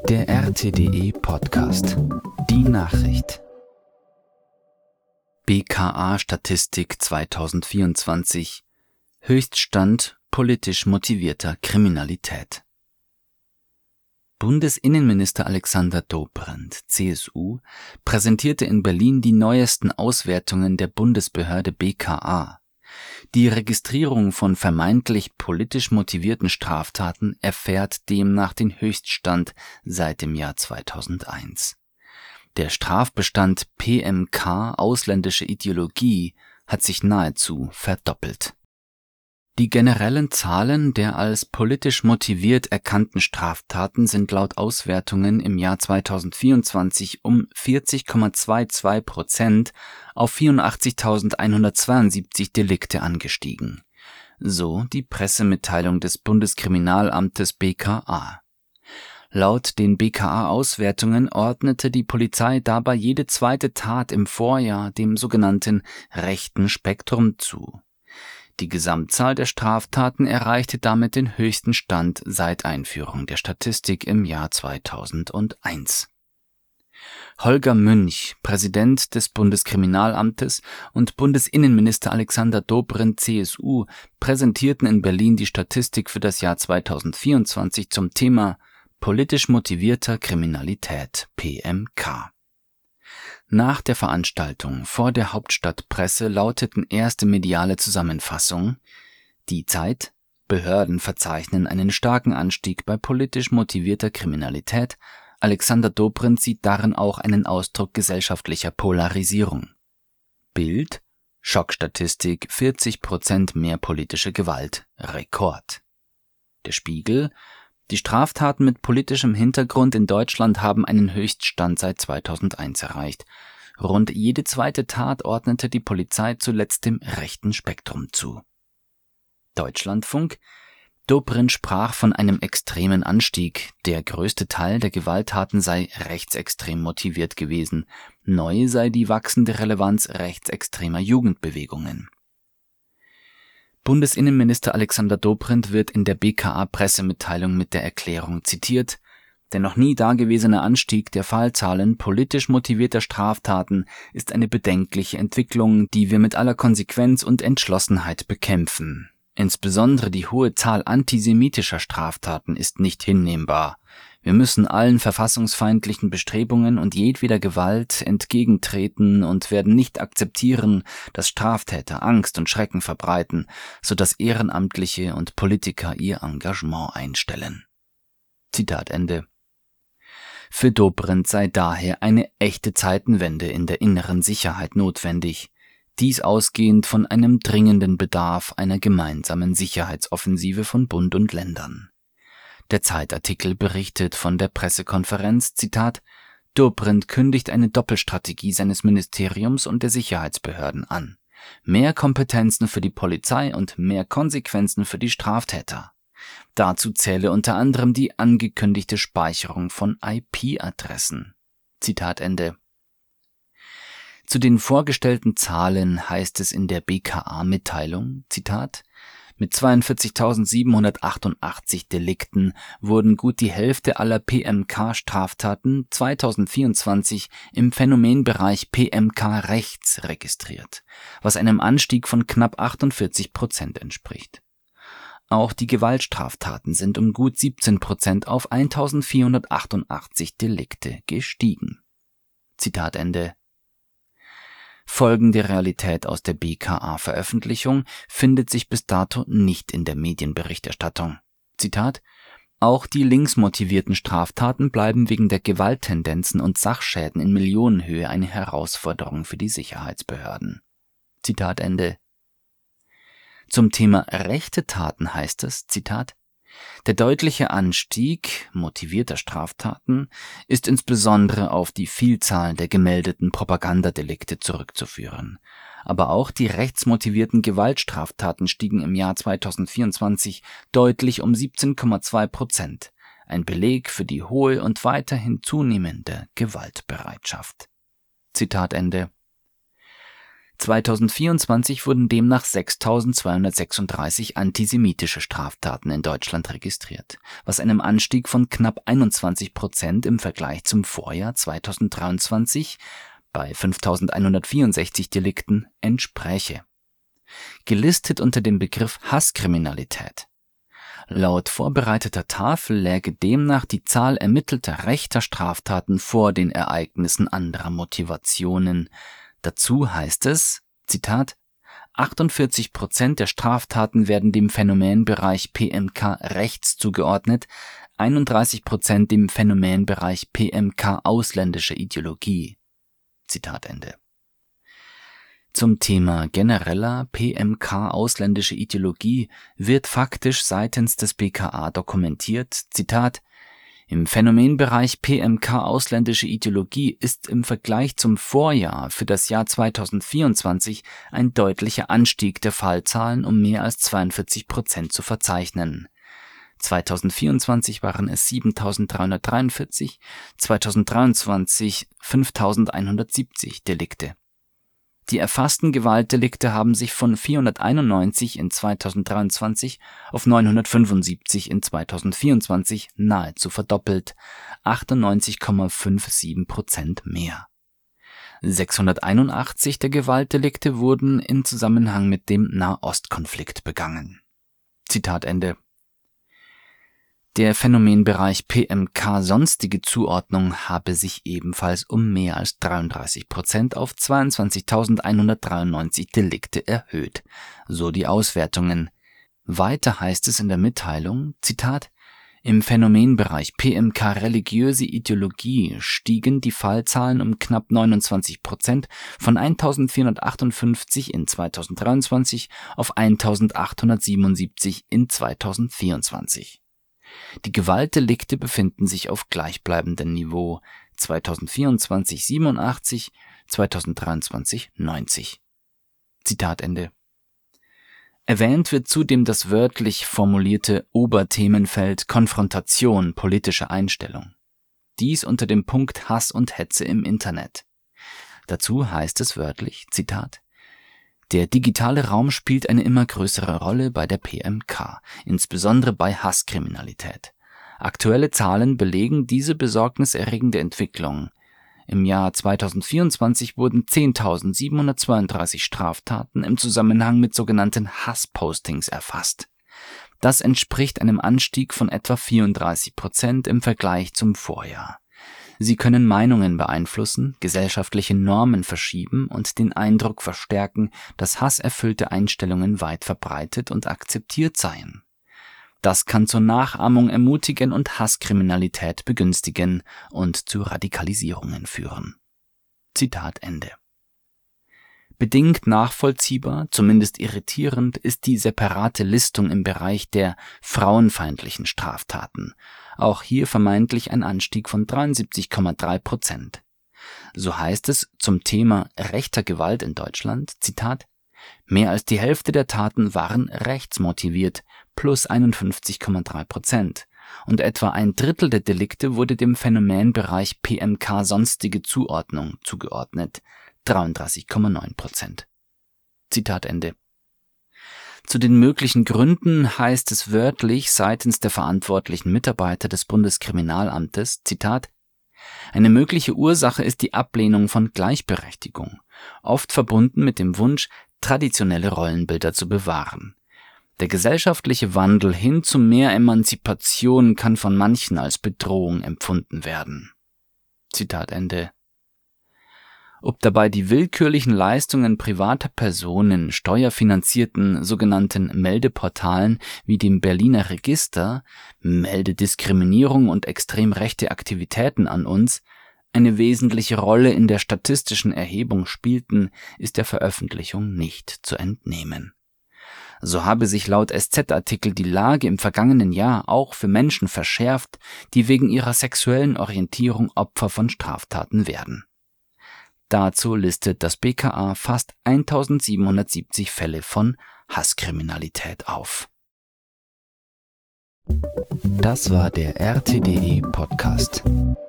Der RTDE Podcast. Die Nachricht. BKA-Statistik 2024. Höchststand politisch motivierter Kriminalität. Bundesinnenminister Alexander Dobrindt, CSU, präsentierte in Berlin die neuesten Auswertungen der Bundesbehörde BKA. Die Registrierung von vermeintlich politisch motivierten Straftaten erfährt demnach den Höchststand seit dem Jahr 2001. Der Strafbestand PMK ausländische Ideologie hat sich nahezu verdoppelt. Die generellen Zahlen der als politisch motiviert erkannten Straftaten sind laut Auswertungen im Jahr 2024 um 40,22% auf 84.172 Delikte angestiegen. So die Pressemitteilung des Bundeskriminalamtes BKA. Laut den BKA-Auswertungen ordnete die Polizei dabei jede zweite Tat im Vorjahr dem sogenannten rechten Spektrum zu. Die Gesamtzahl der Straftaten erreichte damit den höchsten Stand seit Einführung der Statistik im Jahr 2001. Holger Münch, Präsident des Bundeskriminalamtes, und Bundesinnenminister Alexander Dobrindt, CSU, präsentierten in Berlin die Statistik für das Jahr 2024 zum Thema politisch motivierter Kriminalität, PMK. Nach der Veranstaltung vor der Hauptstadtpresse lauteten erste mediale Zusammenfassungen: Die Zeit, Behörden verzeichnen einen starken Anstieg bei politisch motivierter Kriminalität. Alexander Dobrindt sieht darin auch einen Ausdruck gesellschaftlicher Polarisierung. Bild, Schockstatistik, 40% mehr politische Gewalt, Rekord. Der Spiegel, die Straftaten mit politischem Hintergrund in Deutschland haben einen Höchststand seit 2001 erreicht. Rund jede zweite Tat ordnete die Polizei zuletzt dem rechten Spektrum zu. Deutschlandfunk: Dobrindt sprach von einem extremen Anstieg. Der größte Teil der Gewalttaten sei rechtsextrem motiviert gewesen. Neu sei die wachsende Relevanz rechtsextremer Jugendbewegungen. Bundesinnenminister Alexander Dobrindt wird in der BKA-Pressemitteilung mit der Erklärung zitiert: Der noch nie dagewesene Anstieg der Fallzahlen politisch motivierter Straftaten ist eine bedenkliche Entwicklung, die wir mit aller Konsequenz und Entschlossenheit bekämpfen. Insbesondere die hohe Zahl antisemitischer Straftaten ist nicht hinnehmbar. Wir müssen allen verfassungsfeindlichen Bestrebungen und jedweder Gewalt entgegentreten und werden nicht akzeptieren, dass Straftäter Angst und Schrecken verbreiten, sodass Ehrenamtliche und Politiker ihr Engagement einstellen. Zitat Ende. Für Dobrindt sei daher eine echte Zeitenwende in der inneren Sicherheit notwendig. Dies ausgehend von einem dringenden Bedarf einer gemeinsamen Sicherheitsoffensive von Bund und Ländern. Der Zeitartikel berichtet von der Pressekonferenz, Zitat: Dobrindt kündigt eine Doppelstrategie seines Ministeriums und der Sicherheitsbehörden an. Mehr Kompetenzen für die Polizei und mehr Konsequenzen für die Straftäter. Dazu zähle unter anderem die angekündigte Speicherung von IP-Adressen. Zitat Ende. Zu den vorgestellten Zahlen heißt es in der BKA-Mitteilung, Zitat: Mit 42.788 Delikten wurden gut die Hälfte aller PMK-Straftaten 2024 im Phänomenbereich PMK rechts registriert, was einem Anstieg von knapp 48% entspricht. Auch die Gewaltstraftaten sind um gut 17% auf 1.488 Delikte gestiegen. Zitat Ende. Folgende Realität aus der BKA-Veröffentlichung findet sich bis dato nicht in der Medienberichterstattung. Zitat: Auch die linksmotivierten Straftaten bleiben wegen der Gewalttendenzen und Sachschäden in Millionenhöhe eine Herausforderung für die Sicherheitsbehörden. Zitat Ende. Zum Thema rechte Taten heißt es, Zitat: Der deutliche Anstieg motivierter Straftaten ist insbesondere auf die Vielzahl der gemeldeten Propagandadelikte zurückzuführen. Aber auch die rechtsmotivierten Gewaltstraftaten stiegen im Jahr 2024 deutlich um 17,2%. Ein Beleg für die hohe und weiterhin zunehmende Gewaltbereitschaft. Zitat Ende. 2024 wurden demnach 6.236 antisemitische Straftaten in Deutschland registriert, was einem Anstieg von knapp 21% im Vergleich zum Vorjahr 2023 bei 5.164 Delikten entspräche. Gelistet unter dem Begriff Hasskriminalität. Laut vorbereiteter Tafel läge demnach die Zahl ermittelter rechter Straftaten vor den Ereignissen anderer Motivationen. Dazu heißt es, Zitat, 48% der Straftaten werden dem Phänomenbereich PMK rechts zugeordnet, 31% dem Phänomenbereich PMK ausländische Ideologie. Zitat Ende. Zum Thema genereller PMK ausländische Ideologie wird faktisch seitens des BKA dokumentiert, Zitat, im Phänomenbereich PMK ausländische Ideologie ist im Vergleich zum Vorjahr für das Jahr 2024 ein deutlicher Anstieg der Fallzahlen um mehr als 42% zu verzeichnen. 2024 waren es 7.343, 2023 5.170 Delikte. Die erfassten Gewaltdelikte haben sich von 491 in 2023 auf 975 in 2024 nahezu verdoppelt, 98,57% mehr. 681 der Gewaltdelikte wurden im Zusammenhang mit dem Nahostkonflikt begangen. Zitat Ende. Der Phänomenbereich PMK sonstige Zuordnung habe sich ebenfalls um mehr als 33% auf 22.193 Delikte erhöht, so die Auswertungen. Weiter heißt es in der Mitteilung, Zitat, im Phänomenbereich PMK religiöse Ideologie stiegen die Fallzahlen um knapp 29% von 1.458 in 2023 auf 1.877 in 2024. Die Gewaltdelikte befinden sich auf gleichbleibendem Niveau, 2024 87, 2023 90. Zitat Ende. Erwähnt wird zudem das wörtlich formulierte Oberthemenfeld Konfrontation politischer Einstellung. Dies unter dem Punkt Hass und Hetze im Internet. Dazu heißt es wörtlich, Zitat, der digitale Raum spielt eine immer größere Rolle bei der PMK, insbesondere bei Hasskriminalität. Aktuelle Zahlen belegen diese besorgniserregende Entwicklung. Im Jahr 2024 wurden 10.732 Straftaten im Zusammenhang mit sogenannten Hasspostings erfasst. Das entspricht einem Anstieg von etwa 34% im Vergleich zum Vorjahr. Sie können Meinungen beeinflussen, gesellschaftliche Normen verschieben und den Eindruck verstärken, dass hasserfüllte Einstellungen weit verbreitet und akzeptiert seien. Das kann zur Nachahmung ermutigen und Hasskriminalität begünstigen und zu Radikalisierungen führen. Zitat Ende. Bedingt nachvollziehbar, zumindest irritierend, ist die separate Listung im Bereich der frauenfeindlichen Straftaten. Auch hier vermeintlich ein Anstieg von 73,3%. So heißt es zum Thema rechter Gewalt in Deutschland, Zitat, mehr als die Hälfte der Taten waren rechtsmotiviert, plus 51,3%. Und etwa ein Drittel der Delikte wurde dem Phänomenbereich PMK sonstige Zuordnung zugeordnet, 33,9%. Zitat Ende. Zu den möglichen Gründen heißt es wörtlich seitens der verantwortlichen Mitarbeiter des Bundeskriminalamtes, Zitat, eine mögliche Ursache ist die Ablehnung von Gleichberechtigung, oft verbunden mit dem Wunsch, traditionelle Rollenbilder zu bewahren. Der gesellschaftliche Wandel hin zu mehr Emanzipation kann von manchen als Bedrohung empfunden werden. Zitat Ende. Ob dabei die willkürlichen Leistungen privater Personen steuerfinanzierten sogenannten Meldeportalen wie dem Berliner Register, Meldediskriminierung und extrem rechte Aktivitäten an uns eine wesentliche Rolle in der statistischen Erhebung spielten, ist der Veröffentlichung nicht zu entnehmen. So habe sich laut SZ-Artikel die Lage im vergangenen Jahr auch für Menschen verschärft, die wegen ihrer sexuellen Orientierung Opfer von Straftaten werden. Dazu listet das BKA fast 1.770 Fälle von Hasskriminalität auf. Das war der RTDE Podcast.